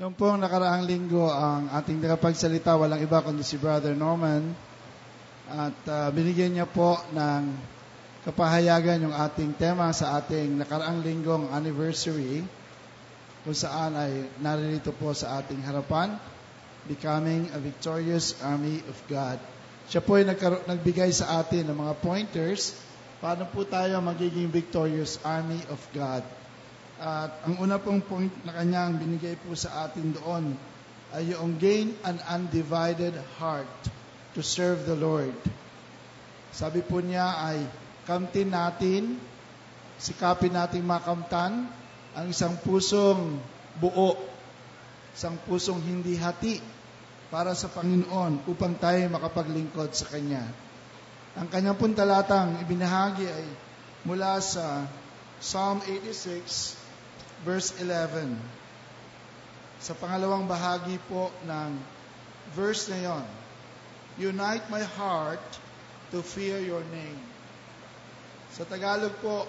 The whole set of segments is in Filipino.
Noong pong nakaraang linggo, ang ating tagapagsalita, walang iba kundi si Brother Norman. At binigyan niya po ng kapahayagan yung ating tema sa ating nakaraang linggong anniversary, kung saan ay naririto po sa ating harapan, Becoming a Victorious Army of God. Siya po ay nagbigay sa atin ng mga pointers, paano po tayo magiging victorious army of God. At ang una pong point na kanyang binigay po sa atin doon ay yung gain an undivided heart to serve the Lord. Sabi po niya ay kamtin natin, sikapin natin makamtan ang isang pusong buo, isang pusong hindi hati para sa Panginoon upang tayo makapaglingkod sa Kanya. Ang kanyang pong talatang ibinahagi ay mula sa Psalm 86, verse 11. Sa pangalawang bahagi po ng verse na yon, unite my heart to fear your name. Sa Tagalog po,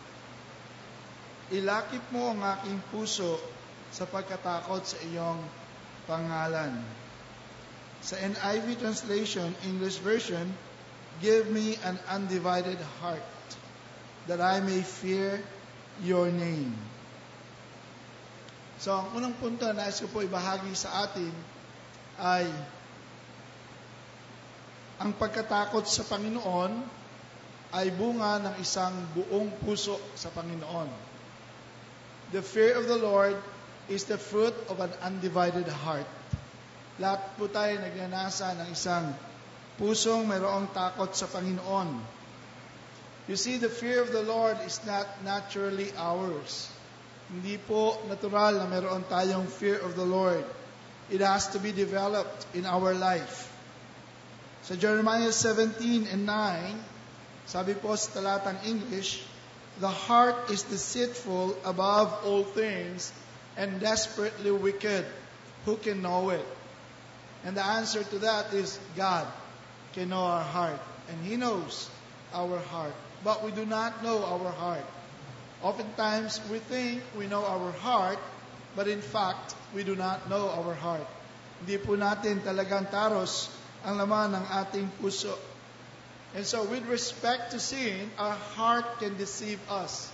ilakip mo ang aking puso sa pagkatakot sa iyong pangalan. Sa NIV translation, English version, give me an undivided heart that I may fear your name. So, ang unang punto na nais ko po ibahagi sa atin ay ang pagkatakot sa Panginoon ay bunga ng isang buong puso sa Panginoon. The fear of the Lord is the fruit of an undivided heart. Lahat po tayo nagnanasa ng isang pusong mayroong takot sa Panginoon. You see, the fear of the Lord is not naturally ours. Hindi po natural na meron tayong fear of the Lord. It has to be developed in our life. Sa Jeremiah 17:9, sabi po sa talatang English, the heart is deceitful above all things and desperately wicked. Who can know it? And the answer to that is God can know our heart. And He knows our heart. But we do not know our heart. Oftentimes, we think we know our heart, but in fact, we do not know our heart. Hindi po natin talagang taros ang laman ng ating puso. And so, with respect to sin, our heart can deceive us.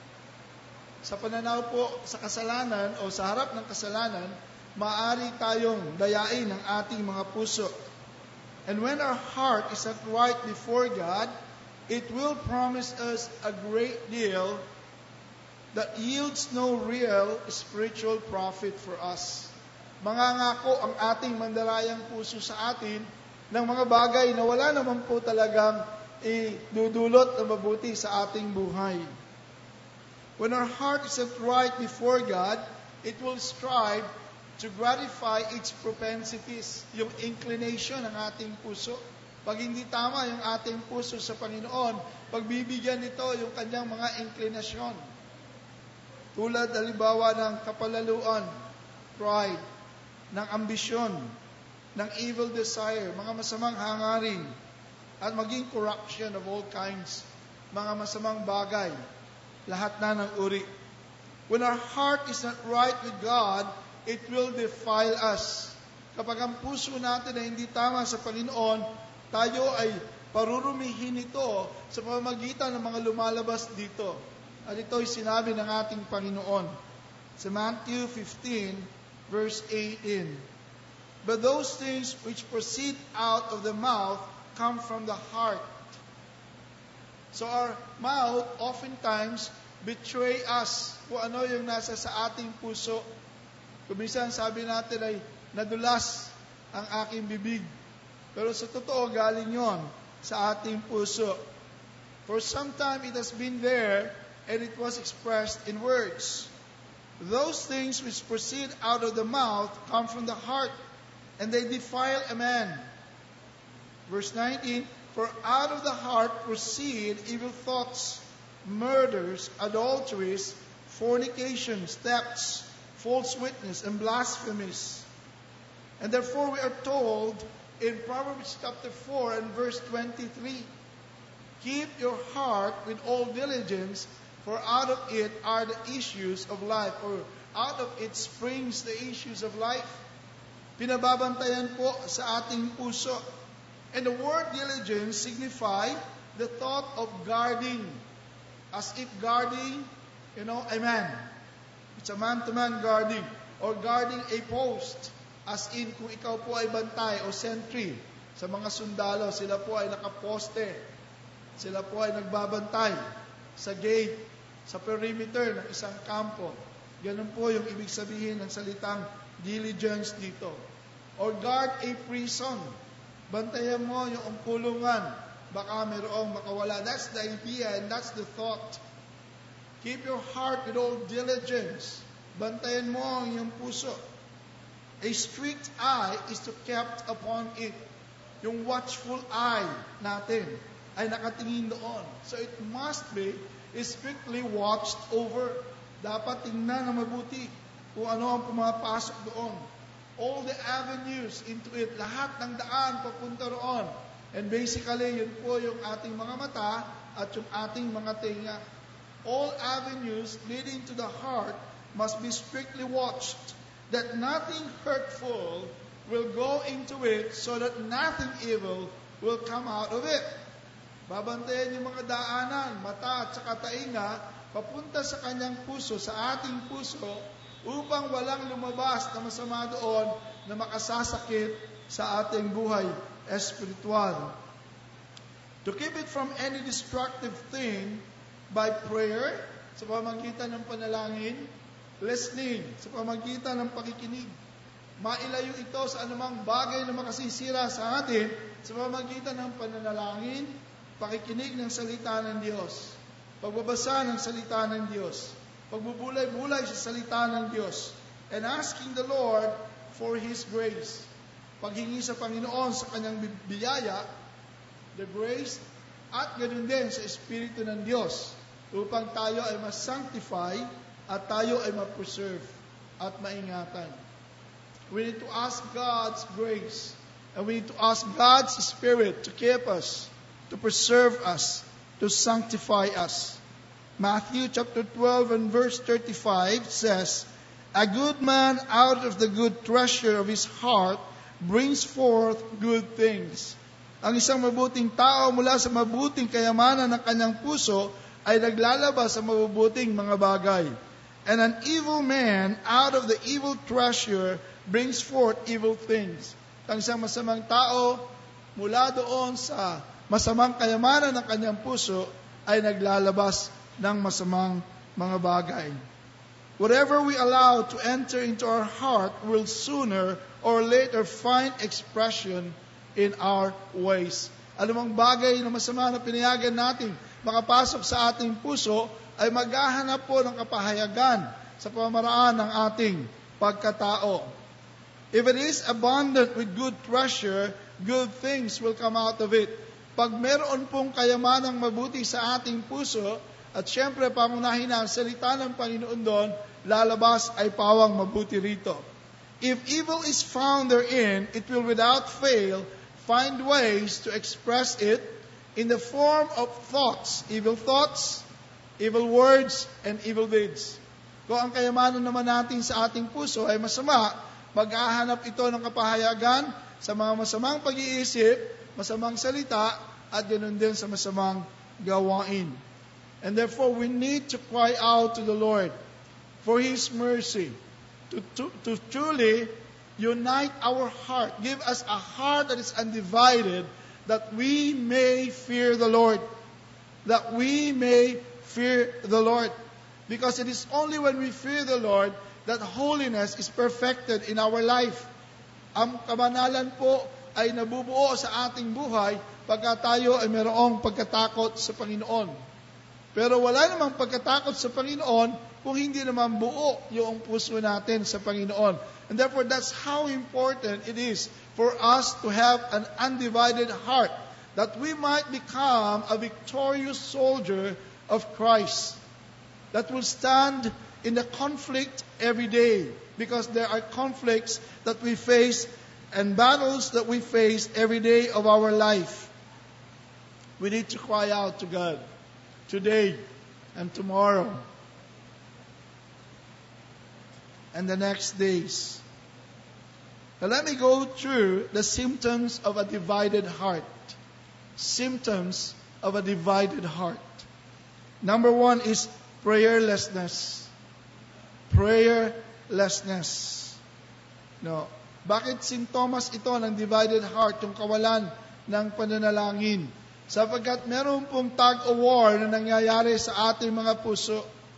Sa pananaw po sa kasalanan o sa harap ng kasalanan, maaari tayong dayain ang ating mga puso. And when our heart is not right before God, it will promise us a great deal that yields no real spiritual profit for us. Mangangako ang ating mandarayang puso sa atin ng mga bagay na wala naman po talagang idudulot na mabuti sa ating buhay. When our heart is not right before God, it will strive to gratify its propensities, yung inclination ng ating puso. Pag hindi tama yung ating puso sa Panginoon, pagbibigyan nito yung kanyang mga inclinasyon. Tulad halimbawa ng kapalaluan, pride, ng ambisyon, ng evil desire, mga masamang hangarin, at maging corruption of all kinds, mga masamang bagay, lahat na ng uri. When our heart is not right with God, it will defile us. Kapag ang puso natin ay hindi tama sa Panginoon, tayo ay parurumihin ito sa pamamagitan ng mga lumalabas dito. At ito'y sinabi ng ating Panginoon sa Matthew 15, verse 18. But those things which proceed out of the mouth come from the heart. So our mouth oftentimes betray us kung ano yung nasa sa ating puso. Kuminsan sabi natin ay nadulas ang aking bibig. Pero sa totoo galing yon sa ating puso. For some time it has been there and it was expressed in words. Those things which proceed out of the mouth come from the heart, and they defile a man. Verse 19, for out of the heart proceed evil thoughts, murders, adulteries, fornications, thefts, false witness, and blasphemies. And therefore we are told in Proverbs chapter 4 and verse 23, keep your heart with all diligence, for out of it are the issues of life. Or out of it springs the issues of life. Pinababantayan po sa ating puso. And the word diligence signify the thought of guarding. As if guarding, a man. It's a man-to-man guarding. Or guarding a post. As in, kung ikaw po ay bantay o sentry sa mga sundalo, sila po ay nakaposte. Sila po ay nagbabantay sa gate, sa perimeter ng isang kampo. Ganun po yung ibig sabihin ng salitang diligence dito. Or guard a prison. Bantayan mo yung kulungan. Baka mayroong makawala. That's the idea and that's the thought. Keep your heart with all diligence. Bantayan mo ang iyong puso. A strict eye is to kept upon it. Yung watchful eye natin ay nakatingin doon. So it must be strictly watched over. Dapat tingnan na mabuti kung ano ang pumapasok doon. All the avenues into it, lahat ng daan papunta roon. And basically, yun po yung ating mga mata at yung ating mga tenga. All avenues leading to the heart must be strictly watched, that nothing hurtful will go into it, so that nothing evil will come out of it. Babantayan yung mga daanan, mata at saka tainga, papunta sa kanyang puso, sa ating puso, upang walang lumabas na masama doon na makasasakit sa ating buhay espiritual. To keep it from any destructive thing by prayer, sa pamamagitan ng panalangin, listening, sa pamamagitan ng pakikinig. Mailayo ito sa anumang bagay na makasisira sa atin sa pamamagitan ng pananalangin, pakikinig ng salita ng Diyos, pagbabasa ng salita ng Diyos, pagbubulay-bulay sa salita ng Diyos, and asking the Lord for His grace. Paghingi sa Panginoon sa kanyang biyaya, the grace, at ganoon din sa Espiritu ng Diyos, upang tayo ay ma-sanctify at tayo ay ma-preserve at maingatan. We need to ask God's grace, and we need to ask God's Spirit to keep us, to preserve us, to sanctify us. Matthew chapter 12 and verse 35 says, "A good man out of the good treasure of his heart brings forth good things." Ang isang mabuting tao mula sa mabuting kayamanan ng kanyang puso ay naglalabas sa mabubuting mga bagay. And an evil man out of the evil treasure brings forth evil things. Ang isang masamang tao mula doon sa masamang kayamanan ng kanyang puso ay naglalabas ng masamang mga bagay. Whatever we allow to enter into our heart will sooner or later find expression in our ways. Anumang bagay na masama na pinayagan natin makapasok sa ating puso ay maghahanap po ng kapahayagan sa pamamaraan ng ating pagkatao. If it is abundant with good treasure, good things will come out of it. Pag meron pong kayamanang mabuti sa ating puso, at syempre pangunahin ang salita ng Panginoon doon, lalabas ay pawang mabuti rito. If evil is found therein, it will without fail find ways to express it in the form of thoughts, evil words, and evil deeds. Kung ang kayamanan naman natin sa ating puso ay masama, maghahanap ito ng kapahayagan sa mga masamang pag-iisip, masamang salita, at ganoon din sa masamang gawain. And therefore, we need to cry out to the Lord for His mercy, to truly unite our heart. Give us a heart that is undivided, that we may fear the Lord. That we may fear the Lord. Because it is only when we fear the Lord that holiness is perfected in our life. Ang kabanalan po ay nabubuo sa ating buhay pagka tayo ay mayroong pagkatakot sa Panginoon. Pero wala namang pagkatakot sa Panginoon kung hindi naman buo yung puso natin sa Panginoon. And therefore, that's how important it is for us to have an undivided heart, that we might become a victorious soldier of Christ, that will stand in the conflict every day, because there are conflicts that we face and battles that we face every day of our life. We need to cry out to God today and tomorrow. and the next days. Now let me go through the symptoms of a divided heart. Symptoms of a divided heart. Number one is prayerlessness. Prayerlessness. No. Bakit sintomas ito ng divided heart, yung kawalan ng pananalangin? Sapagkat meron pong tug-of-war na nangyayari sa ating mga puso.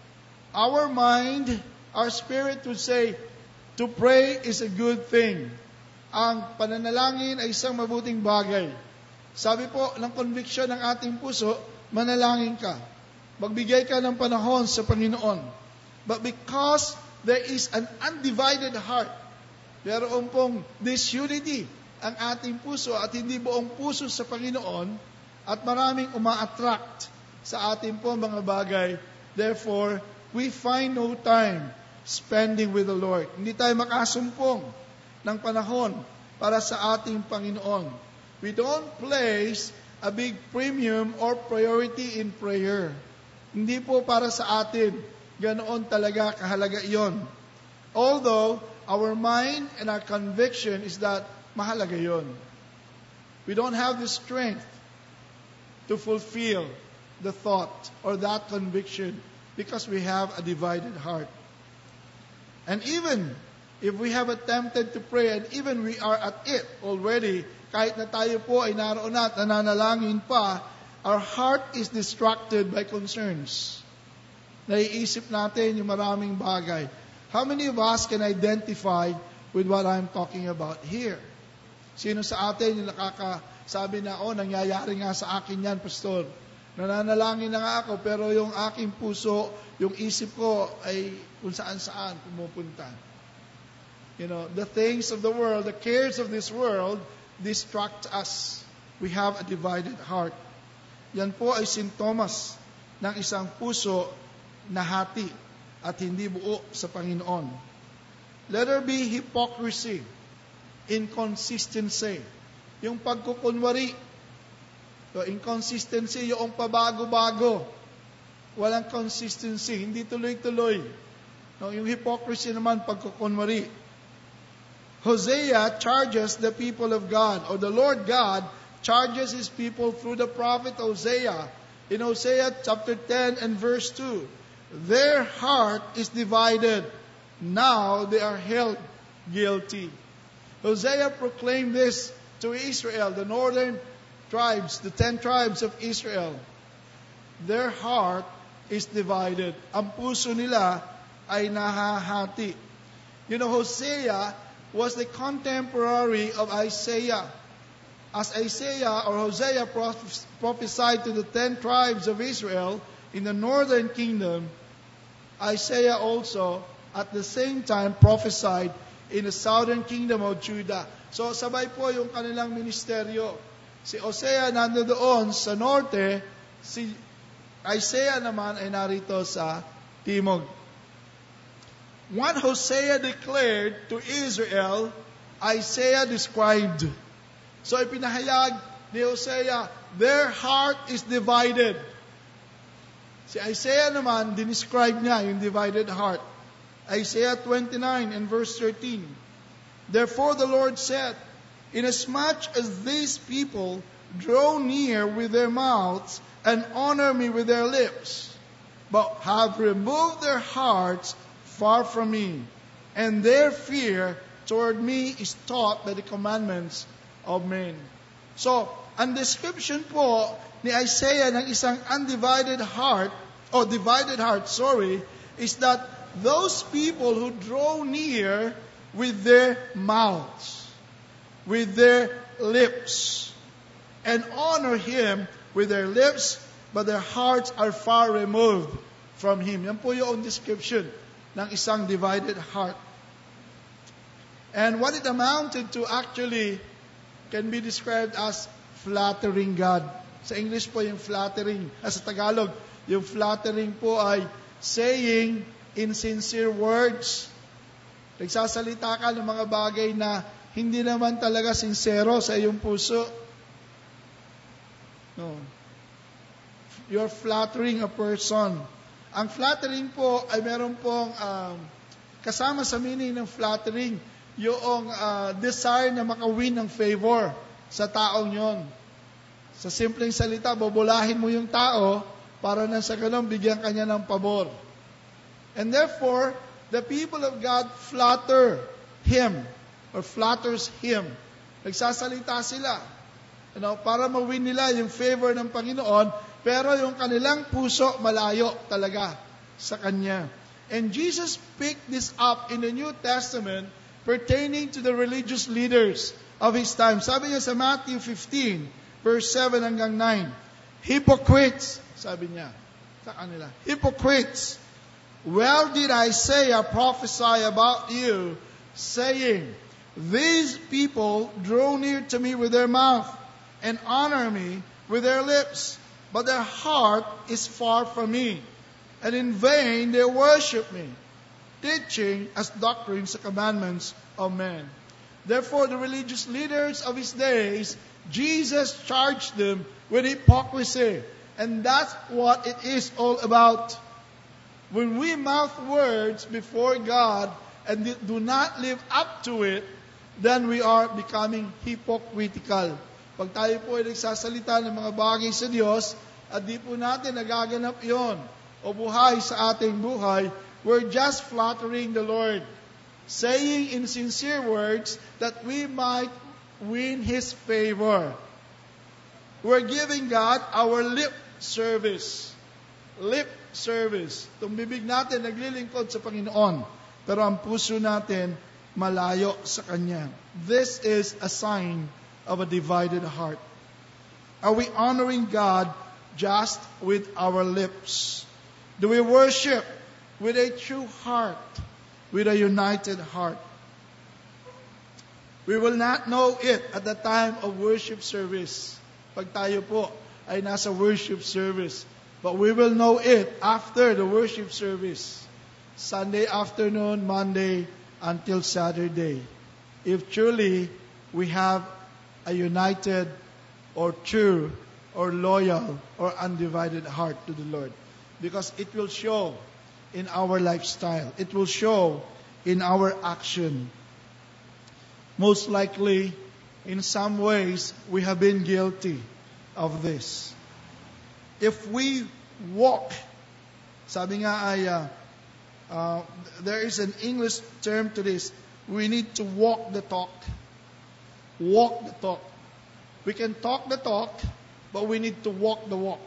Our mind, our spirit would say, to pray is a good thing. Ang pananalangin ay isang mabuting bagay. Sabi po ng conviction ng ating puso, manalangin ka. Magbigay ka ng panahon sa Panginoon. But because there is an undivided heart, meron pong disunity ang ating puso at hindi buong puso sa Panginoon at maraming uma-attract sa ating pong mga bagay. Therefore, we find no time spending with the Lord. Hindi tayo makasumpong ng panahon para sa ating Panginoon. We don't place a big premium or priority in prayer. Hindi po para sa atin. Ganoon talaga kahalaga iyon. Although, our mind and our conviction is that mahalaga yun. We don't have the strength to fulfill the thought or that conviction because we have a divided heart. And even if we have attempted to pray and even we are at it already, kahit na tayo po ay naroon at nananalangin pa, our heart is distracted by concerns. Naiisip natin yung maraming bagay. How many of us can identify with what I'm talking about here? Sino sa atin yung nakakasabi na, nangyayari nga sa akin yan, Pastor. Nananalangin na nga ako, pero yung aking puso, yung isip ko ay kung saan-saan pumupunta. You know, the things of the world, the cares of this world, distract us. We have a divided heart. Yan po ay sintomas ng isang puso na hati at hindi buo sa Panginoon. Let there be hypocrisy, inconsistency. Yung pagkukunwari. So, inconsistency, yung pabago-bago. Walang consistency, hindi tuloy-tuloy. No, yung hypocrisy naman, pagkukunwari. Hosea charges the people of God, or the Lord God charges His people through the prophet Hosea. In Hosea chapter 10 and verse 2, their heart is divided. Now they are held guilty. Hosea proclaimed this to Israel, the northern tribes, the 10 tribes of Israel. Their heart is divided. Ang puso nila ay nahahati. You know, Hosea was the contemporary of Isaiah. As Isaiah or Hosea prophesied to the 10 tribes of Israel in the northern kingdom, Isaiah also at the same time prophesied in the southern kingdom of Judah. So sabay po yung kanilang ministeryo. Si Hosea nandoon sa norte, si Isaiah naman ay narito sa timog. What Hosea declared to Israel, Isaiah described. So ipinahayag ni Hosea, their heart is divided. Si Isaiah naman, dinescribe niya yung divided heart. Isaiah 29 and verse 13. Therefore the Lord said, inasmuch as these people draw near with their mouths and honor me with their lips, but have removed their hearts far from me, and their fear toward me is taught by the commandments of men. So, ang description po ni Isaiah ng isang divided heart, is that those people who draw near with their mouths, with their lips, and honor Him with their lips, but their hearts are far removed from Him. Yan po yung description ng isang divided heart. And what it amounted to actually can be described as flattering God. Sa English po yung flattering. Sa Tagalog, yung flattering po ay saying insincere words. Nagsasalita ka ng mga bagay na hindi naman talaga sincero sa iyong puso. No. You're flattering a person. Ang flattering po ay meron pong kasama sa meaning ng flattering, yung desire na makawin ng favor sa taong yon. Sa simpleng salita, bobolahin mo yung tao para na sa ganun bigyan kanya ng pabor. And therefore, the people of God flatter Him or flatters Him. Nagsasalita sila para mawin nila yung favor ng Panginoon, pero yung kanilang puso malayo talaga sa Kanya. And Jesus picked this up in the New Testament pertaining to the religious leaders of His time. Sabi niya sa Matthew 15, verse 7 hanggang 9, hypocrites, sabi niya sa kanila, hypocrites, well did I say or prophesy about you, saying, these people draw near to me with their mouth and honor me with their lips, but their heart is far from me, and in vain they worship me, teaching as doctrines the commandments of men. Therefore, the religious leaders of His days, Jesus charged them with hypocrisy. And that's what it is all about. When we mouth words before God and do not live up to it, then we are becoming hypocritical. Pag tayo po ay nagsasalita ng mga bagay sa Diyos, at di po natin nagaganap yon o buhay sa ating buhay, we're just flattering the Lord, saying in sincere words that we might win His favor. We're giving God our lip service. Lip service. Itong bibig natin naglilingkod sa Panginoon, pero ang puso natin malayo sa Kanya. This is a sign of a divided heart. Are we honoring God just with our lips? Do we worship with a true heart, with a united heart? We will not know it at the time of worship service. Pag tayo po ay nasa worship service. But we will know it after the worship service. Sunday afternoon, Monday, until Saturday. If truly we have a united or true or loyal or undivided heart to the Lord. Because it will show in our lifestyle. It will show in our action. Most likely, in some ways, we have been guilty of this. If we walk, sabi nga ay, there is an English term to this, we need to walk the talk. Walk the talk. We can talk the talk, but we need to walk the walk.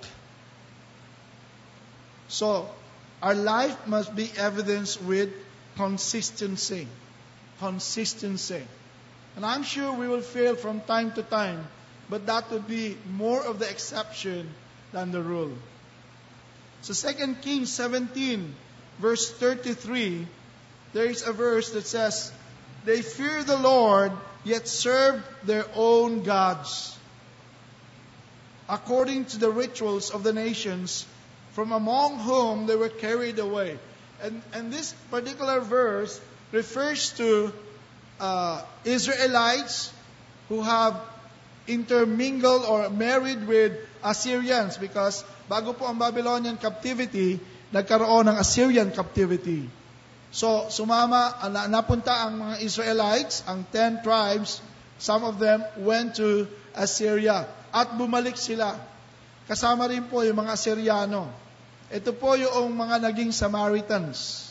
So, our life must be evidenced with consistency. Consistency. And I'm sure we will fail from time to time, but that would be more of the exception than the rule. So 2 Kings 17, verse 33, there is a verse that says, they fear the Lord, yet serve their own gods, according to the rituals of the nations, from among whom they were carried away. And this particular verse refers to Israelites who have intermingled or married with Assyrians, because bago po ang Babylonian captivity, nagkaroon ng Assyrian captivity. So, napunta ang mga Israelites, ang 10 tribes, some of them went to Assyria. At bumalik sila. Kasama rin po yung mga Assyriano. Ito po yung mga naging Samaritans.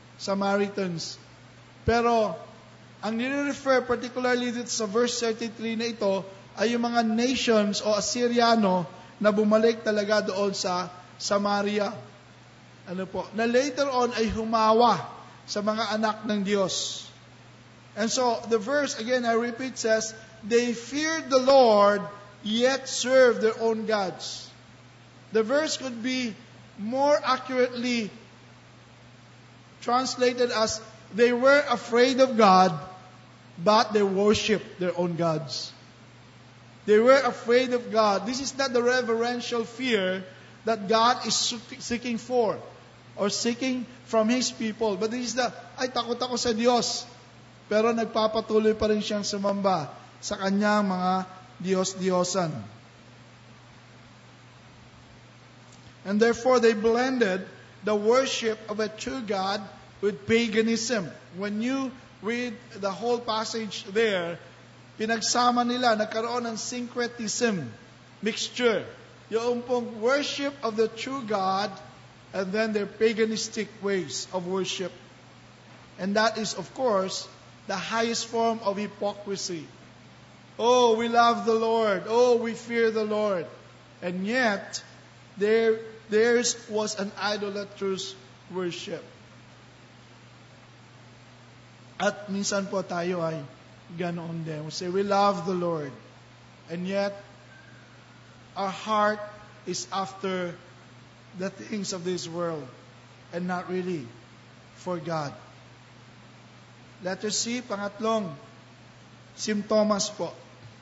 Pero, ang nire-refer particularly dito sa verse 33 na ito, ay yung mga nations o Assyriano na bumalik talaga doon sa Samaria. Na later on ay humawa sa mga anak ng Diyos. And so, the verse, again, I repeat, says, they feared the Lord, yet served their own gods. The verse could be more accurately translated as, they were afraid of God, but they worshiped their own gods. They were afraid of God. This is not the reverential fear that God is seeking for or seeking from His people. But this is takot ako sa Diyos. Pero nagpapatuloy pa rin siyang sumamba sa kanyang mga Diyos-Diyosan. And therefore, they blended the worship of a true God with paganism. When you read the whole passage there, pinagsama nila, nagkaroon ng syncretism, mixture. Yung pong worship of the true God and then their paganistic ways of worship. And that is, of course, the highest form of hypocrisy. Oh, we love the Lord. Oh, we fear the Lord. And yet, theirs was an idolatrous worship. At minsan po tayo ay ganoon din. We say, we love the Lord. And yet, our heart is after the things of this world and not really for God. Letter C, pangatlong simptomas po.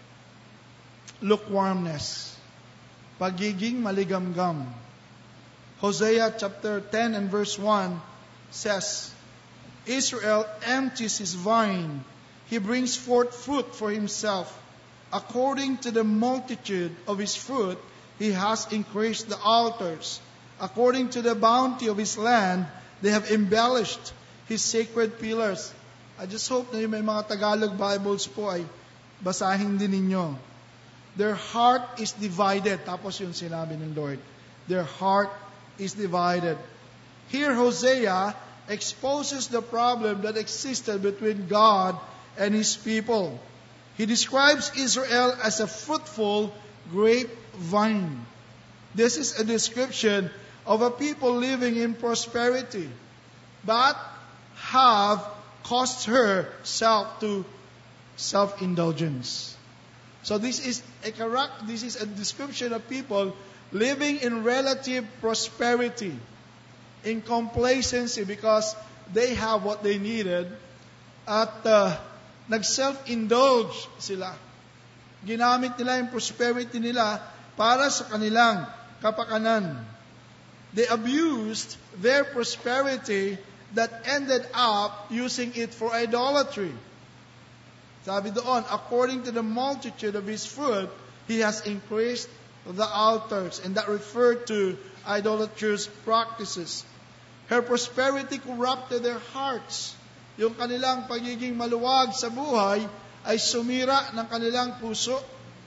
Lukewarmness. Pagiging maligamgam. Hosea chapter 10 and verse 1 says, Israel empties his vine. He brings forth fruit for himself. According to the multitude of his fruit, he has increased the altars. According to the bounty of his land, they have embellished his sacred pillars. I just hope na may mga Tagalog Bibles po ay basahin din ninyo. Their heart is divided. Tapos yung sinabi ng Lord. Their heart is divided. Here Hosea exposes the problem that existed between God and his people. He describes Israel as a fruitful grapevine. This is a description of a people living in prosperity, but have caused herself to self-indulgence. So this is a description of people living in relative prosperity, in complacency because they have what they needed, at nag-self-indulge sila. Ginamit nila yung prosperity nila para sa kanilang kapakanan. They abused their prosperity that ended up using it for idolatry. Sabi doon, according to the multitude of his fruit, he has increased the altars. And that referred to idolatrous practices. Her prosperity corrupted their hearts. Yung kanilang pagiging maluwag sa buhay ay sumira ng kanilang puso.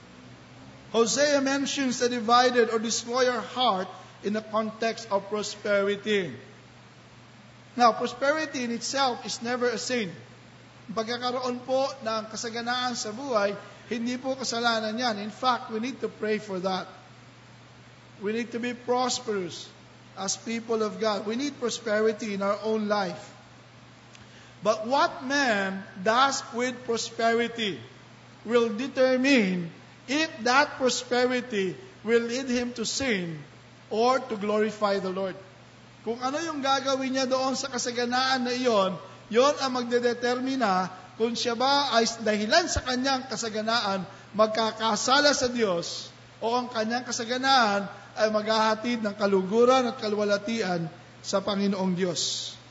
Hosea mentions the divided or disloyal heart in the context of prosperity. Now, prosperity in itself is never a sin. Pagkakaroon po ng kasaganaan sa buhay, hindi po kasalanan yan. In fact, we need to pray for that. We need to be prosperous as people of God. We need prosperity in our own life. But what man does with prosperity will determine if that prosperity will lead him to sin or to glorify the Lord. Kung ano yung gagawin niya doon sa kasaganaan na iyon, yon ang magdedetermina kung siya ba ay dahilan sa kanyang kasaganaan magkakasala sa Diyos o ang kanyang kasaganaan ay maghahatid ng kaluguran at kalwalatian sa Panginoong Diyos.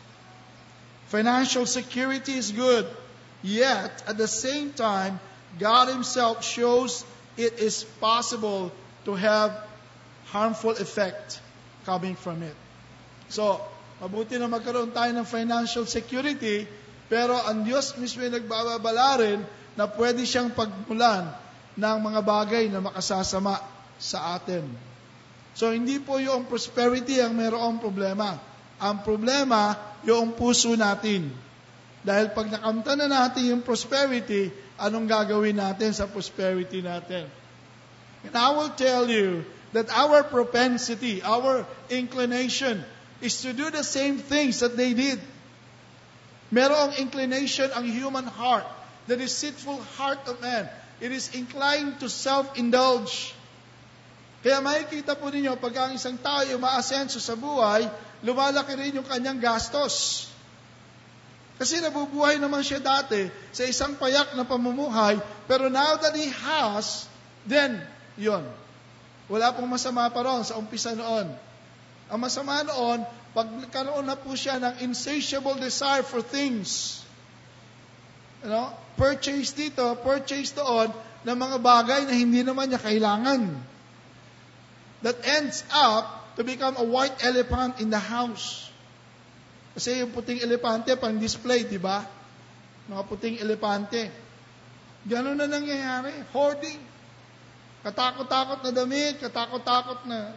Financial security is good, yet at the same time, God Himself shows it is possible to have harmful effect coming from it. So, mabuti na magkaroon tayo ng financial security, pero ang Diyos mismo ay nagbababala rin na pwede siyang pagmulan ng mga bagay na makasasama sa atin. So, hindi po yung prosperity ang mayroong problema. Ang problema, yung puso natin. Dahil pag nakamta na natin yung prosperity, anong gagawin natin sa prosperity natin? And I will tell you that our propensity, our inclination, is to do the same things that they did. Merong inclination ang human heart, the deceitful heart of man. It is inclined to self-indulge. Kaya makikita po ninyo, pag ang isang tao ay umaasenso sa buhay, lumalaki rin yung kanyang gastos. Kasi nabubuhay naman siya dati sa isang payak na pamumuhay, pero now that he has, then, yon. Wala pong masama pa ron sa umpisa noon. Ang masama noon, pag nagkaroon na po siya ng insatiable desire for things. Purchase dito, purchase doon, ng mga bagay na hindi naman niya kailangan. That ends up to become a white elephant in the house. Kasi yung puting elepante, pang display, di ba? Mga puting elepante. Gano'n na nangyayari. Hoarding. Katakot-takot na damit, katakot-takot na...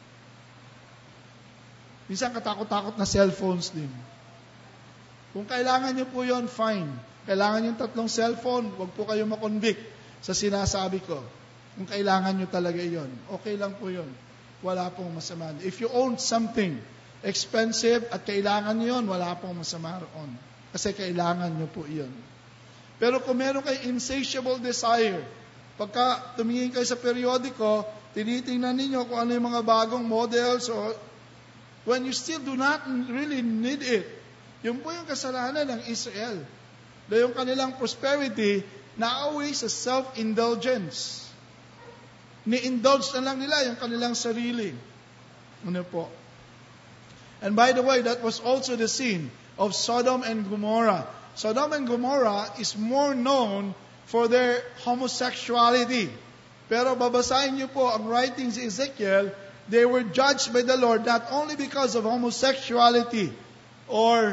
Minsan katakot-takot na cellphones din. Kung kailangan nyo po yon, fine. Kailangan yung 3 cellphone, huwag po kayo makonvict sa sinasabi ko. Kung kailangan nyo talaga yon, okay lang po yon. Wala pong masama. If you own something expensive at kailangan nyo yon, wala pong masama roon. Kasi kailangan nyo po yon. Pero kung meron kayo insatiable desire, pagka tumingin kayo sa periodiko, tinitingnan ninyo kung ano yung mga bagong models or when you still do not really need it. Yun po yung kasalanan ng Israel. Dahil yung kanilang prosperity na-away sa self-indulgence. Ni-indulge na lang nila yung kanilang sarili. Ano po? And by the way, that was also the scene of Sodom and Gomorrah. Sodom and Gomorrah is more known for their homosexuality. Pero babasahin niyo po ang writings ni Ezekiel, they were judged by the Lord not only because of homosexuality or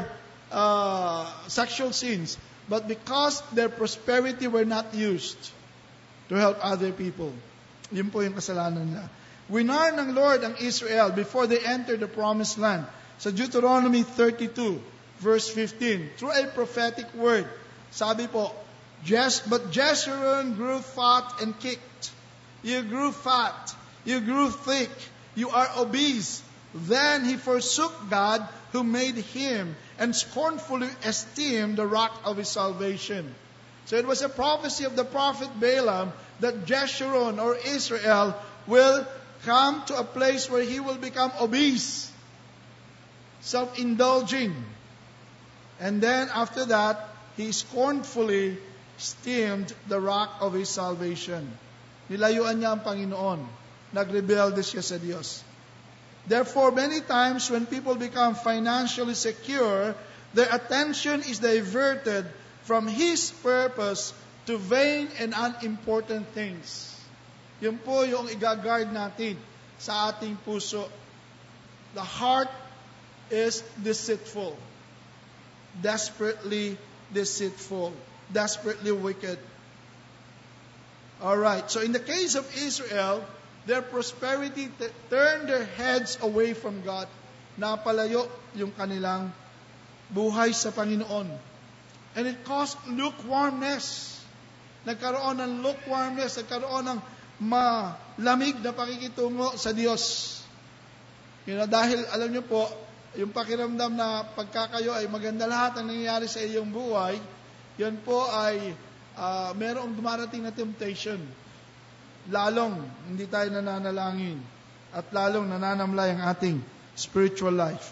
sexual sins, but because their prosperity were not used to help other people. Yun po yung kasalanan nila. Winar ng Lord ang Israel before they entered the promised land. Sa Deuteronomy 32, verse 15, through a prophetic word, sabi po, but Jeshurun grew fat and kicked. You grew fat. You grew thick. You are obese. Then he forsook God who made him and scornfully esteemed the rock of his salvation. So it was a prophecy of the prophet Balaam that Jeshurun or Israel will come to a place where he will become obese, self-indulging. And then after that, he scornfully esteemed the rock of his salvation. Nilayuan niya ang Panginoon. Nagrebelde siya sa Diyos. Therefore, many times when people become financially secure, their attention is diverted from His purpose to vain and unimportant things. Yun po yung igagard natin sa ating puso. The heart is deceitful. Desperately deceitful. Desperately wicked. Alright, so in the case of Israel, their prosperity turned their heads away from God. Napalayo yung kanilang buhay sa Panginoon. And it caused lukewarmness. Nagkaroon ng lukewarmness, nagkaroon ng malamig na pakikitungo sa Diyos. Dahil alam niyo po, yung pakiramdam na pagka kayo ay maganda lahat ang nangyayari sa iyong buhay, yan po ay merong dumarating na temptation. Lalong hindi tayo nananalangin at lalong nananamlay ang ating spiritual life.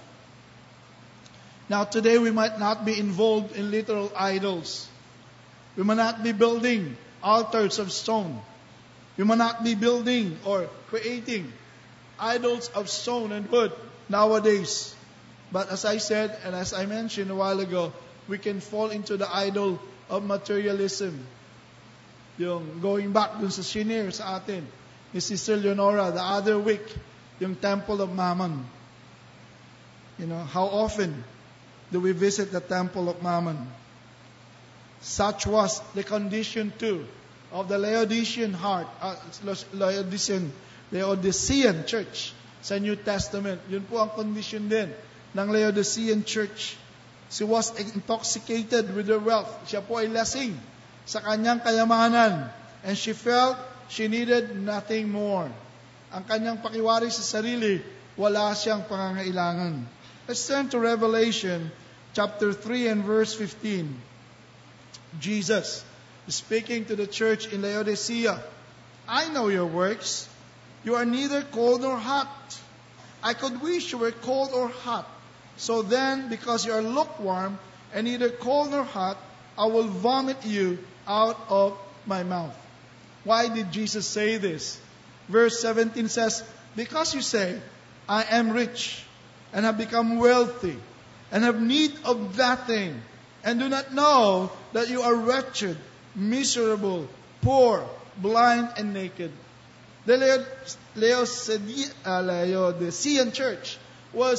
Now today we might not be involved in literal idols. We might not be building altars of stone. We might not be building or creating idols of stone and wood nowadays. But as I said and as I mentioned a while ago, we can fall into the idol of materialism. Yung going back dun sa shinare sa atin ni Sister Leonora the other week, yung Temple of Mammon. How often do we visit the Temple of Mammon? Such was the condition too of the Laodicean Laodicean church sa New Testament. Yun po ang condition din ng Laodicean church. She was intoxicated with her wealth. Siya po ay lasing sa kanyang kayamanan. And she felt she needed nothing more. Ang kanyang pakiwari sa sarili, wala siyang pangangailangan. Let's turn to Revelation chapter 3 and verse 15. Jesus is speaking to the church in Laodicea. I know your works. You are neither cold nor hot. I could wish you were cold or hot. So then, because you are lukewarm and neither cold nor hot, I will vomit you out of my mouth. Why did Jesus say this? Verse 17 says, because you say, I am rich and have become wealthy and have need of nothing and do not know that you are wretched, miserable, poor, blind, and naked. The Laodicean church was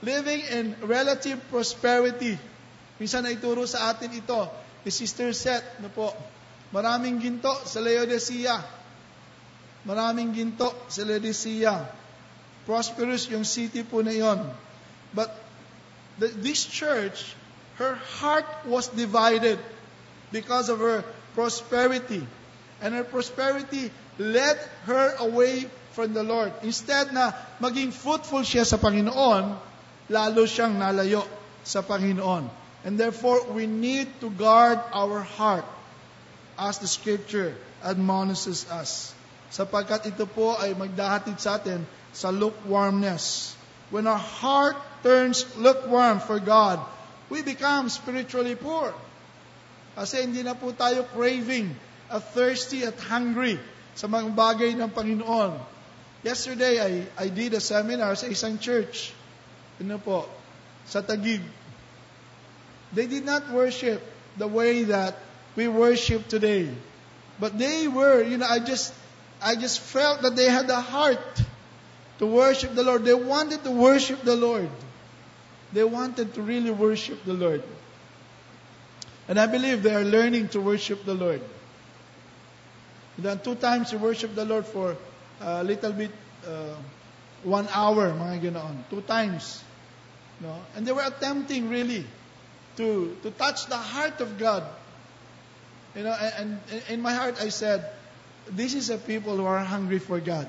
living in relative prosperity. Minsan na ituro sa atin ito, ni Sister Seth, no po, maraming ginto sa Laodicea. Maraming ginto sa Laodicea. Prosperous yung city po na yon. But this church, her heart was divided because of her prosperity. And her prosperity led her away from the Lord. Instead na maging fruitful siya sa Panginoon, lalo siyang nalayo sa Panginoon. And therefore, we need to guard our heart as the Scripture admonishes us. Sapagkat ito po ay magdahatid sa atin sa lukewarmness. When our heart turns lukewarm for God, we become spiritually poor. Kasi hindi na po tayo craving, thirsty at hungry sa mga bagay ng Panginoon. Yesterday, I did a seminar sa isang church. Sa Taguig. They did not worship the way that we worship today. But they were, I just felt that they had a heart to worship the Lord. They wanted to worship the Lord. They wanted to really worship the Lord. And I believe they are learning to worship the Lord. And then 2 times we worship the Lord for a little bit, 1 hour, mga ganoon. 2 times. No? And they were attempting really to touch the heart of God. And in my heart I said, this is a people who are hungry for God.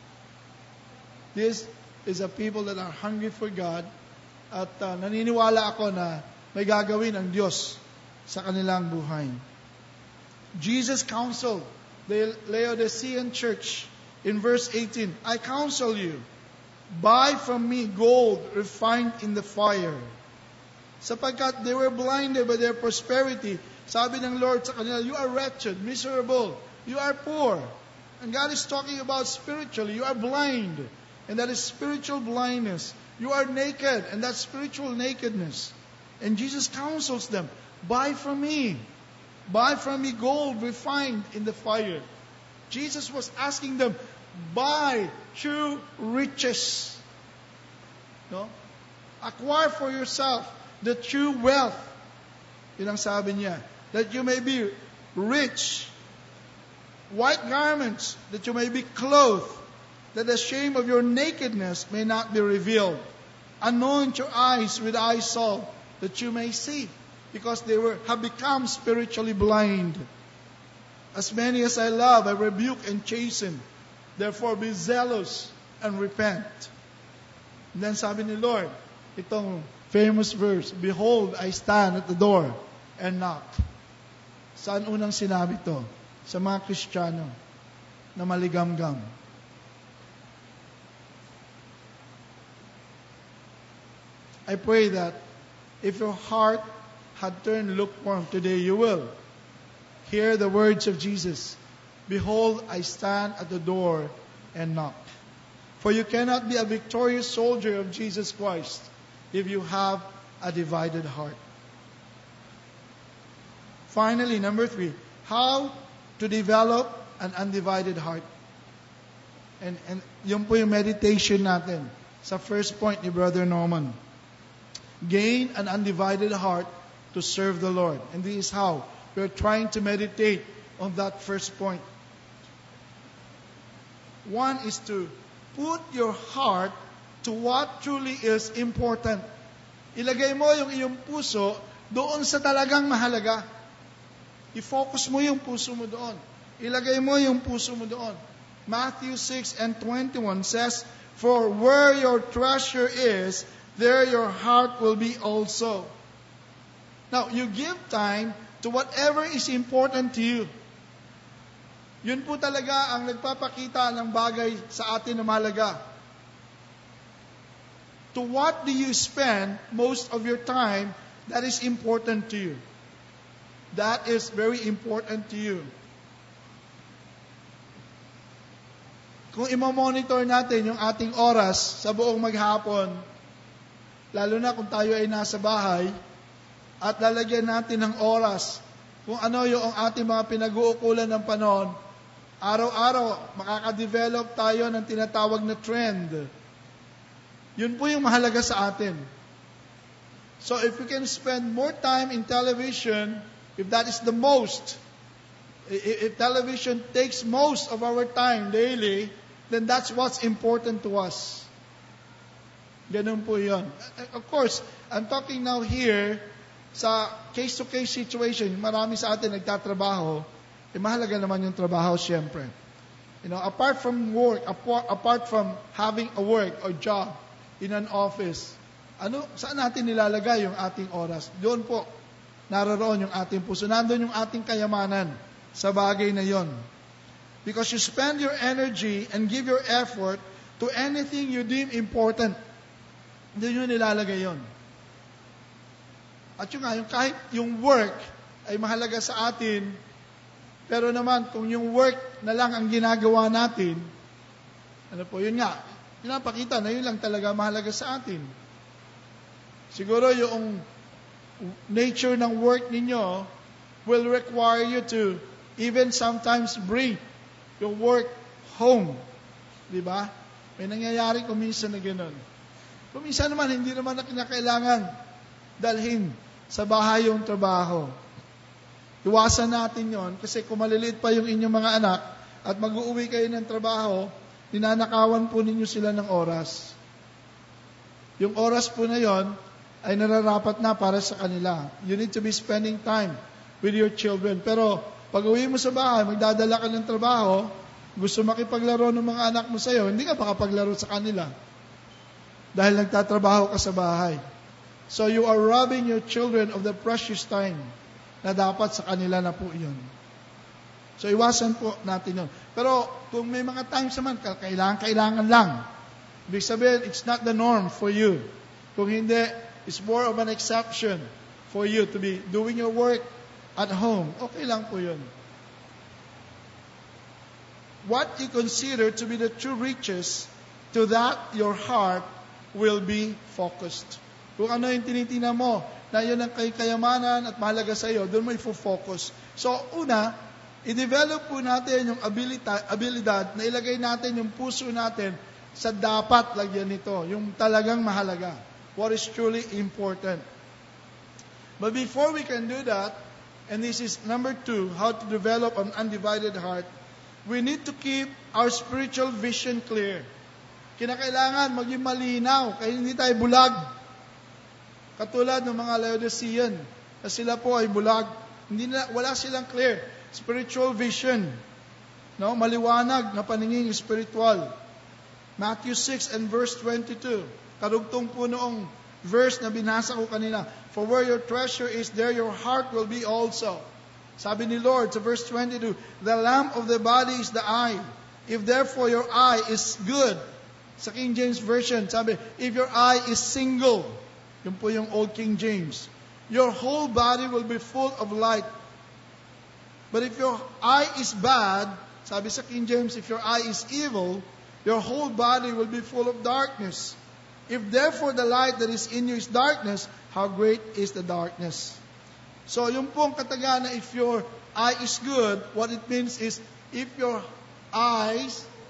This is a people that are hungry for God. At naniniwala ako na may gagawin ang Diyos sa kanilang buhay. Jesus counseled the Laodicean church in verse 18, I counsel you, buy from me gold refined in the fire. Sapagkat they were blinded by their prosperity. Sabi ng Lord sa kanila, you are wretched, miserable, you are poor. And God is talking about spiritually, you are blind. And that is spiritual blindness. You are naked, and that's spiritual nakedness. And Jesus counsels them, buy from me. Buy from me gold refined in the fire. Jesus was asking them, buy true riches. No? Acquire for yourself the true wealth. Yun ang sabi niya. That you may be rich. White garments, that you may be clothed. That the shame of your nakedness may not be revealed. Anoint your eyes with eye salt, that you may see. Because they have become spiritually blind. As many as I love, I rebuke and chasten. Therefore be zealous and repent. And then sabi ni Lord, itong famous verse, behold, I stand at the door and knock. Saan unang sinabi to? Sa mga Kristiyano na maligamgam. I pray that if your heart had turned lukewarm today, you will hear the words of Jesus. Behold, I stand at the door and knock. For you cannot be a victorious soldier of Jesus Christ if you have a divided heart. Finally, number 3, how to develop an undivided heart. And yun po yung meditation natin sa first point ni Brother Norman. Gain an undivided heart to serve the Lord. And this is how we're trying to meditate on that first point. One is to put your heart to what truly is important. Ilagay mo yung iyong puso doon sa talagang mahalaga. I-focus mo yung puso mo doon. Ilagay mo yung puso mo doon. Matthew 6:21 says, for where your treasure is, there your heart will be also. Now, you give time to whatever is important to you. Yun po talaga ang nagpapakita ng bagay sa atin na mahalaga. To what do you spend most of your time that is important to you? That is very important to you. Kung i-monitor natin yung ating oras sa buong maghapon, lalo na kung tayo ay nasa bahay, at lalagyan natin ng oras kung ano yung ating mga pinag-uukulan ng panahon, araw-araw makakadevelop tayo ng tinatawag na trend. Yun po yung mahalaga sa atin. So if we can spend more time in television, if that is the most, if television takes most of our time daily, then that's what's important to us. Ganun po yun. Of course, I'm talking now here sa case-to-case situation. Marami sa atin nagtatrabaho, mahalaga naman yung trabaho, siyempre. Apart from work, apart from having a work or job in an office, saan natin nilalagay yung ating oras? Doon po, naroon yung ating puso. Nandun yung ating kayamanan sa bagay na yon. Because you spend your energy and give your effort to anything you deem important. Doon yung nilalagay yon. At kahit yung work ay mahalaga sa atin, pero naman kung yung work na lang ang ginagawa natin, yun nga, pinapakita na yun lang talaga mahalaga sa atin. Siguro yung nature ng work ninyo will require you to even sometimes bring your work home. Di ba? May nangyayari kuminsan na gano'n. Kuminsan naman, hindi naman na kinakailangan dalhin sa bahay yung trabaho. Iwasan natin yon kasi kung maliliit pa yung inyong mga anak at mag-uuwi kayo ng trabaho, ninanakawan po ninyo sila ng oras. Yung oras po na yon ay nararapat na para sa kanila. You need to be spending time with your children. Pero pag uwi mo sa bahay, magdadala ka ng trabaho, gusto makipaglaro ng mga anak mo sa iyo, hindi ka makapaglaro sa kanila. Dahil nagtatrabaho ka sa bahay. So you are robbing your children of the precious time na dapat sa kanila na po yun. So iwasan po natin yun. Pero kung may mga times naman, kailangan lang. Ibig sabihin, it's not the norm for you. Kung hindi, it's more of an exception for you to be doing your work at home. Okay lang po yun. What you consider to be the true riches, to that your heart will be focused. Kung ano yung tinitingnan mo, na yun ang kayamanan at mahalaga sa iyo, doon mo i-focus. So, una, i-develop po natin yung abilidad na ilagay natin yung puso natin sa dapat lagyan nito, yung talagang mahalaga. What is truly important. But before we can do that, and this is number 2, how to develop an undivided heart, we need to keep our spiritual vision clear. Kinakailangan maging malinaw, kaya hindi tayo bulag. Katulad ng mga Laodicean, na sila po ay bulag. Wala silang clear spiritual vision. No? Maliwanag na paningin spiritual. Matthew 6 and verse 22. Karugtong po noong verse na binasa ko kanina. For where your treasure is, there your heart will be also. Sabi ni Lord sa verse 22, the lamp of the body is the eye. If therefore your eye is good, sa King James Version, sabi, if your eye is single, yun po yung Old King James, your whole body will be full of light. But if your eye is bad, sabi sa King James, if your eye is evil, your whole body will be full of darkness. If therefore the light that is in you is darkness, how great is the darkness? So yung pong kataga na if your eye is good, what it means is if your eye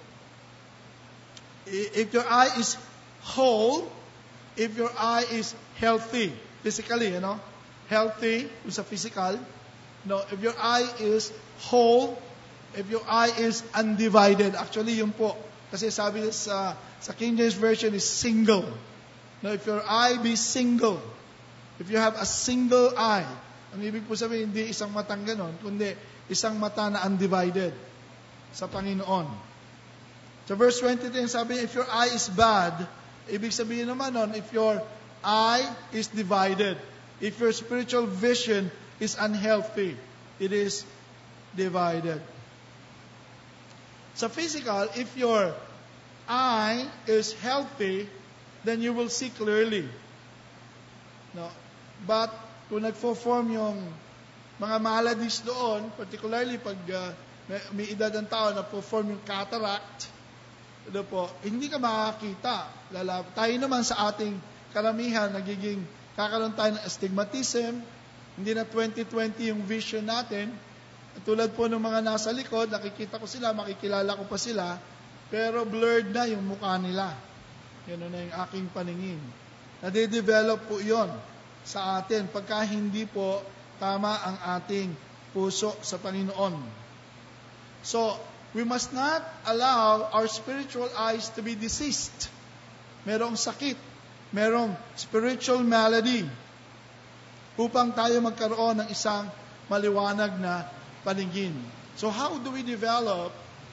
is whole, if your eye is healthy, physically, healthy, sa physical, if your eye is whole, if your eye is undivided, actually yun po, kasi sabi sa King James Version is single. If your eye be single, if you have a single eye, ang ibig po sabihin, hindi isang matang ganon, kundi isang mata na undivided sa Panginoon. So verse 23, sabi, if your eye is bad, ibig sabihin naman nun, if your eye is divided, if your spiritual vision is unhealthy, it is divided. Sa physical, if your eye is healthy, then you will see clearly. But kung nagfo-form yung mga maladies doon, particularly pag may edad ng tao na po-form yung cataract, hindi ka makakita. Tayo naman sa ating karamihan, kakaroon tayo ng astigmatism, hindi na 20/20 yung vision natin. Tulad po ng mga nasa likod, nakikita ko sila, makikilala ko pa sila, pero blurred na yung mukha nila. Yan na yung aking paningin. Nade-develop po yon sa atin pagka hindi po tama ang ating puso sa Panginoon. So, we must not allow our spiritual eyes to be diseased. Merong sakit, merong spiritual malady upang tayo magkaroon ng isang maliwanag na paningin. So how do we develop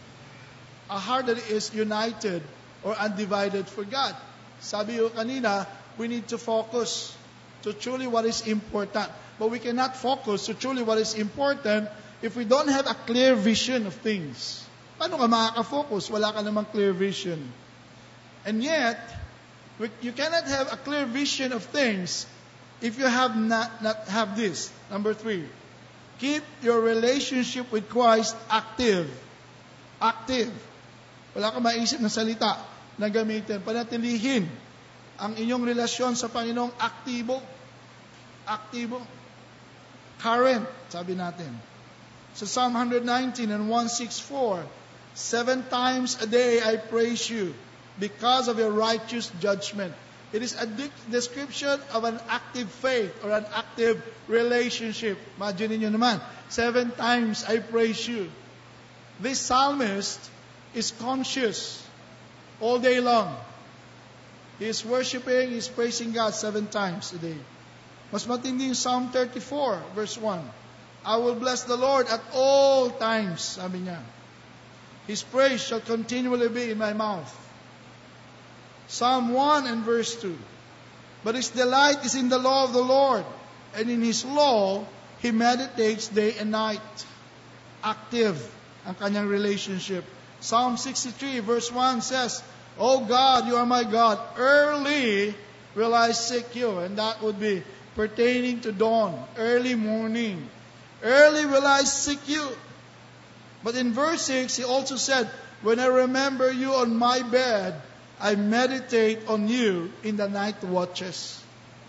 a heart that is united or undivided for God? Sabi ko kanina, we need to focus to truly what is important. But we cannot focus to truly what is important if we don't have a clear vision of things. Paano ka makaka-focus? Wala ka namang clear vision. And yet, you cannot have a clear vision of things if you have not have this. Number 3, keep your relationship with Christ active. Active. Wala kang maisip na salita na gamitin. Panatilihin ang inyong relasyon sa Panginoong aktibo. Aktibo. Current, sabi natin. Sa Psalm 119 and 164, 7 times a day I praise you because of your righteous judgment. It is a description of an active faith or an active relationship. Imagine niyo naman, 7 times I praise you. This psalmist is conscious all day long. He is worshiping, he is praising God 7 times a day. Mas matindi yung Psalm 34, verse 1. I will bless the Lord at all times, sabi niya. His praise shall continually be in my mouth. Psalm 1 and verse 2. But his delight is in the law of the Lord, and in his law he meditates day and night. Active ang kanyang relationship. Psalm 63 verse 1 says, O God, you are my God. Early will I seek you. And that would be pertaining to dawn, early morning. Early will I seek you. But in verse 6, he also said, when I remember you on my bed, I meditate on you in the night watches.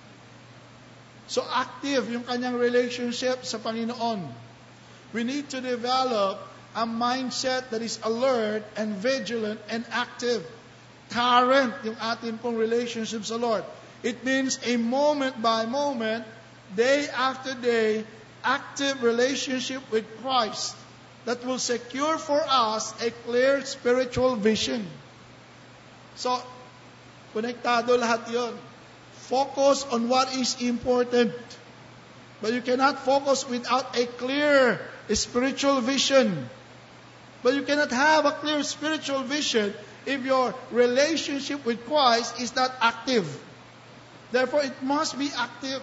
So active yung kanyang relationship sa Panginoon. We need to develop a mindset that is alert and vigilant and active. Current yung ating pong relationship sa Lord. It means a moment by moment, day after day, active relationship with Christ that will secure for us a clear spiritual vision. So, konektado lahat yon. Focus on what is important. But you cannot focus without a clear spiritual vision. But you cannot have a clear spiritual vision if your relationship with Christ is not active. Therefore, it must be active.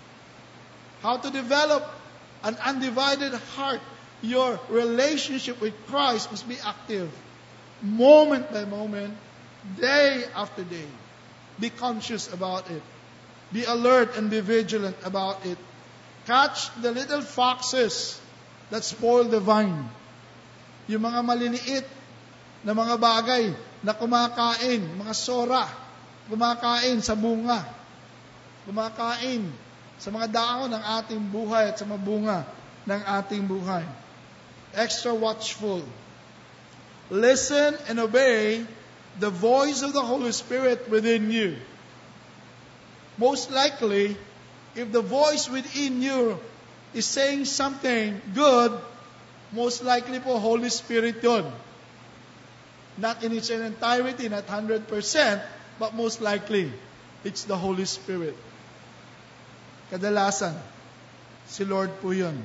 How to develop an undivided heart? Your relationship with Christ must be active. Moment by moment, day after day. Be conscious about it. Be alert and be vigilant about it. Catch the little foxes that spoil the vine. Yung mga maliliit na mga bagay na kumakain, mga sora, kumakain sa bunga, kumakain sa mga dahon ng ating buhay at sa mga bunga ng ating buhay. Extra watchful. Listen and obey the voice of the Holy Spirit within you. Most likely, if the voice within you is saying something good, most likely po Holy Spirit yun. Not in its entirety, not 100%, but most likely, it's the Holy Spirit. Kadalasan, si Lord po yun.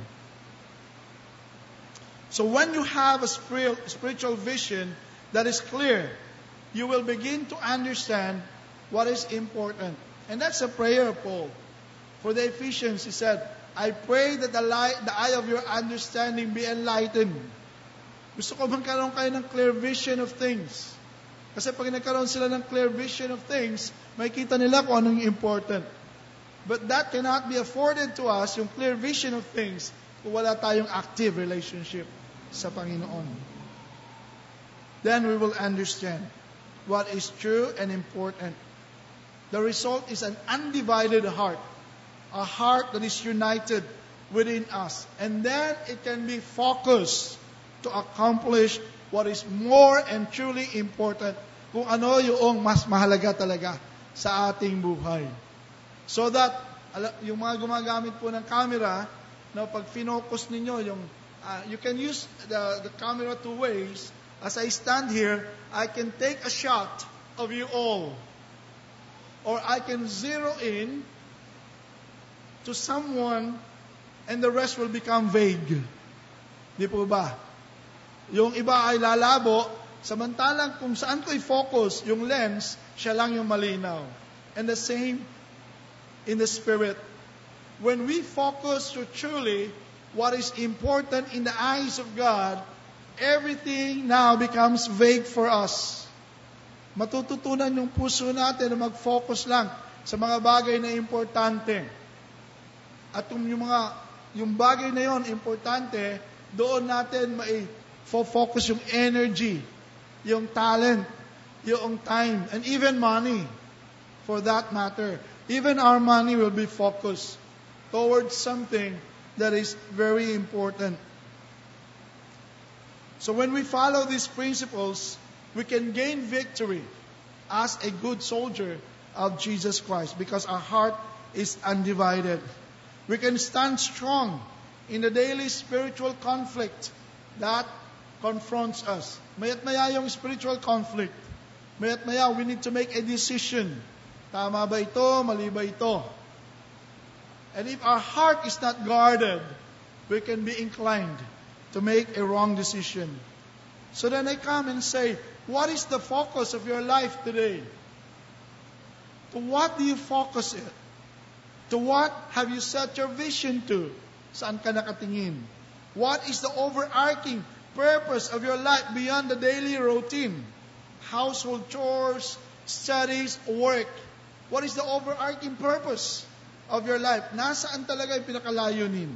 So when you have a spiritual vision that is clear, you will begin to understand what is important. And that's a prayer of Paul. For the Ephesians, he said, I pray that the eye of your understanding be enlightened. Gusto ko magkaroon kayo ng clear vision of things. Kasi pag nagkaroon sila ng clear vision of things, makikita nila kung anong important. But that cannot be afforded to us, yung clear vision of things, kung wala tayong active relationship sa Panginoon. Then we will understand what is true and important. The result is an undivided heart. A heart that is united within us. And then it can be focused to accomplish what is more and truly important kung ano yung mas mahalaga talaga sa ating buhay. So that, yung mga gumagamit po ng camera, pag finocus ninyo, you can use the camera two ways. As I stand here, I can take a shot of you all. Or I can zero in to someone and the rest will become vague. Di po ba? Yung iba ay lalabo, samantalang kung saan ko i-focus yung lens, siya lang yung malinaw. And the same in the Spirit. When we focus to truly what is important in the eyes of God, everything now becomes vague for us. Matututunan yung puso natin na mag-focus lang sa mga bagay na importante. At kung yung bagay na yon importante, doon natin mai-focus yung energy, yung talent, yung time, and even money, for that matter. Even our money will be focused towards something that is very important. So when we follow these principles, we can gain victory as a good soldier of Jesus Christ because our heart is undivided. We can stand strong in the daily spiritual conflict that confronts us. Mayat maya yung spiritual conflict. Mayat maya, we need to make a decision. Tama ba ito? Mali ba ito? And if our heart is not guarded, we can be inclined to make a wrong decision. So then I come and say, what is the focus of your life today? To what do you focus it? To what have you set your vision to? Saan ka nakatingin? What is the overarching purpose of your life beyond the daily routine? Household chores, studies, work. What is the overarching purpose of your life? Nasaan talaga yung pinakalayunin?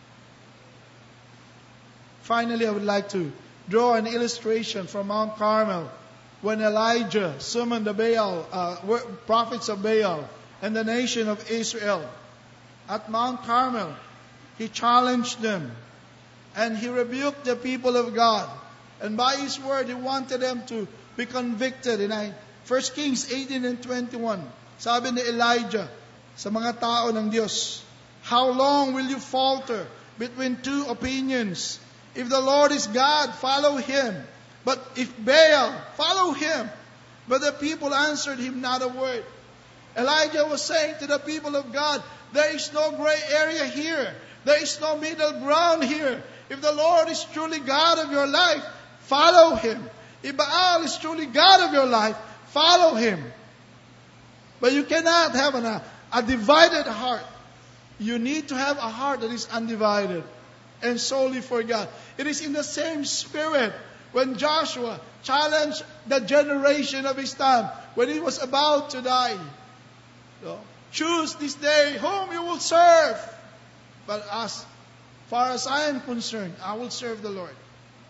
Finally, I would like to draw an illustration from Mount Carmel when Elijah summoned the prophets of Baal and the nation of Israel. At Mount Carmel, he challenged them and he rebuked the people of God. And by his word, he wanted them to be convicted. In 1 Kings 18 and 21, sabi ni Elijah sa mga tao ng Diyos, how long will you falter between two opinions? If the Lord is God, follow Him. But if Baal, follow him. But the people answered him not a word. Elijah was saying to the people of God, there is no gray area here. There is no middle ground here. If the Lord is truly God of your life, follow Him. If Baal is truly God of your life, follow Him. But you cannot have a divided heart. You need to have a heart that is undivided and solely for God. It is in the same spirit when Joshua challenged the generation of his time when he was about to die. So, choose this day whom you will serve. But as far as I am concerned, I will serve the Lord.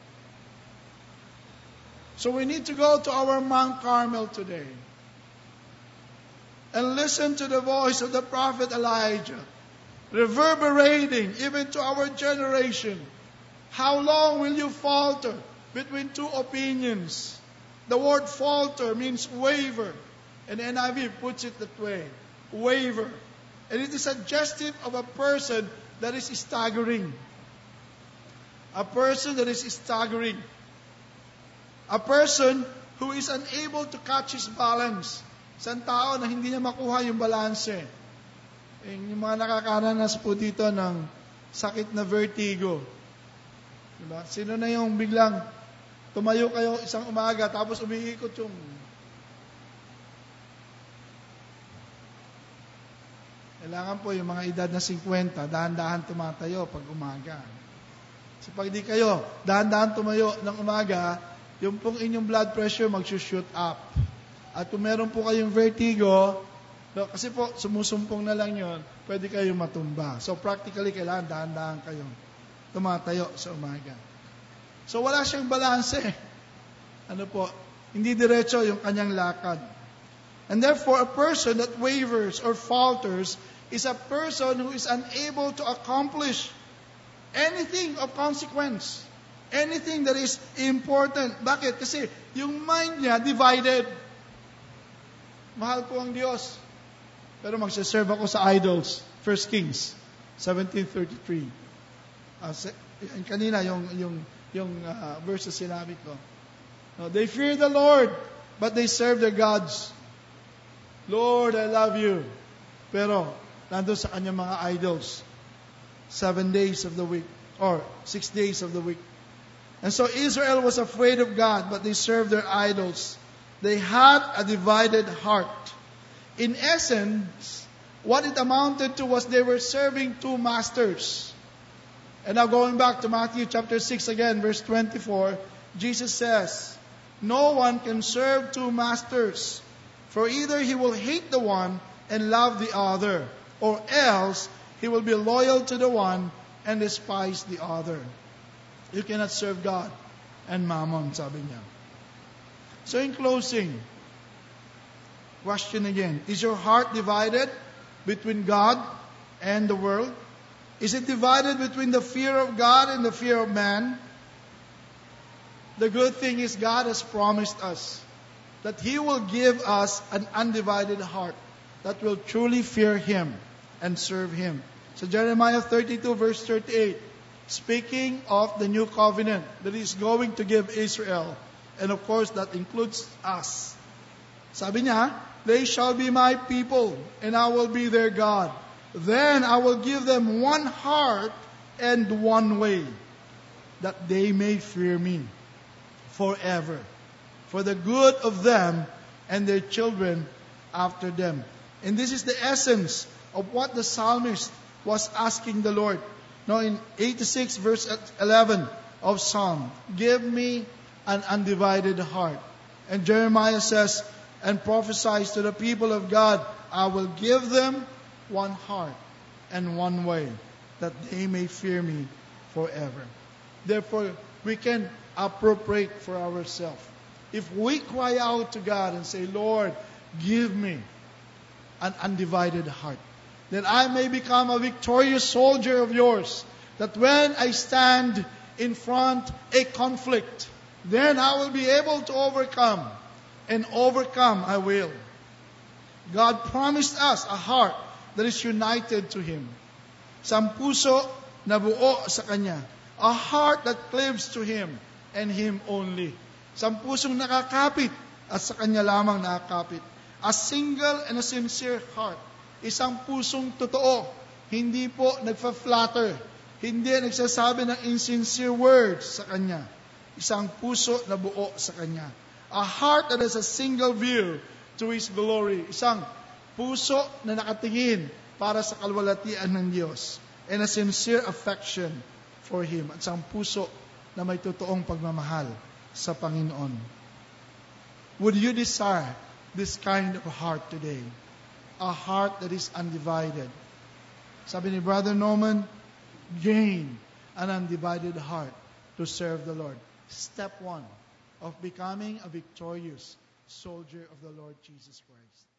So we need to go to our Mount Carmel today and listen to the voice of the prophet Elijah, reverberating even to our generation. How long will you falter between two opinions? The word falter means waver, and NIV puts it that way, waver. And it is suggestive of a person that is staggering. A person that is staggering. A person who is unable to catch his balance. Isang tao na hindi niya makuha yung balanse. Yung mga nakakaranas po dito ng sakit na vertigo. Diba? Sino na yung biglang tumayo kayo isang umaga tapos umiikot yung... Kailangan po yung mga edad na 50, dahan-dahan tumatayo pag umaga. So pag di kayo dahan-dahan tumayo ng umaga, yung pong inyong blood pressure mag-shoot up. At kung meron po kayong vertigo, kasi po sumusumpong na lang yon, pwede kayong matumba. So practically, kailangan dahan-dahan kayong tumatayo sa umaga. So wala siyang balanse. Ano po, hindi diretso yung kanyang lakad. And therefore, a person that wavers or falters is a person who is unable to accomplish anything of consequence Anything that is important. Bakit? Kasi yung mind niya divided. Mahal ko ang Diyos. Pero magsaserve ako sa idols. 1 Kings 17:33. Kanina yung verse na sinabi ko. No, they fear the Lord, but they serve their gods. Lord, I love you. Pero nandun sa kanyang mga idols. 7 days of the week or 6 days of the week. And so Israel was afraid of God, but they served their idols. They had a divided heart. In essence, what it amounted to was they were serving two masters. And now going back to Matthew chapter 6 again, verse 24, Jesus says, no one can serve two masters, for either he will hate the one and love the other, or else he will be loyal to the one and despise the other. You cannot serve God and mammon, sabi niya. So in closing, question again, is your heart divided between God and the world? Is it divided between the fear of God and the fear of man? The good thing is God has promised us that He will give us an undivided heart that will truly fear Him and serve Him. So Jeremiah 32 verse 38, speaking of the new covenant that He's going to give Israel. And of course, that includes us. Sabi niya, they shall be my people, and I will be their God. Then I will give them one heart and one way, that they may fear me forever, for the good of them and their children after them. And this is the essence of what the psalmist was asking the Lord. Now in 86 verse 11 of Psalm, give me an undivided heart. And Jeremiah says, and prophesies to the people of God, I will give them one heart and one way, that they may fear me forever. Therefore, we can appropriate for ourselves. If we cry out to God and say, Lord, give me an undivided heart, that I may become a victorious soldier of yours, that when I stand in front a conflict, then I will be able to overcome, and overcome I will. God promised us a heart that is united to Him. Isang puso na buo sa Kanya. A heart that cleaves to Him and Him only. Isang pusong nakakapit at sa Kanya lamang nakakapit. A single and a sincere heart. Isang pusong totoo. Hindi po nagfa-flatter. Hindi nagsasabi ng insincere words sa Kanya. Isang puso na buo sa Kanya. A heart that has a single view to His glory. Isang puso na nakatingin para sa kalwalhatian ng Diyos. And a sincere affection for Him. At isang puso na may totoong pagmamahal sa Panginoon. Would you desire this kind of heart today? A heart that is undivided. Sabi ni Brother Norman, gain an undivided heart to serve the Lord. Step 1 of becoming a victorious soldier of the Lord Jesus Christ.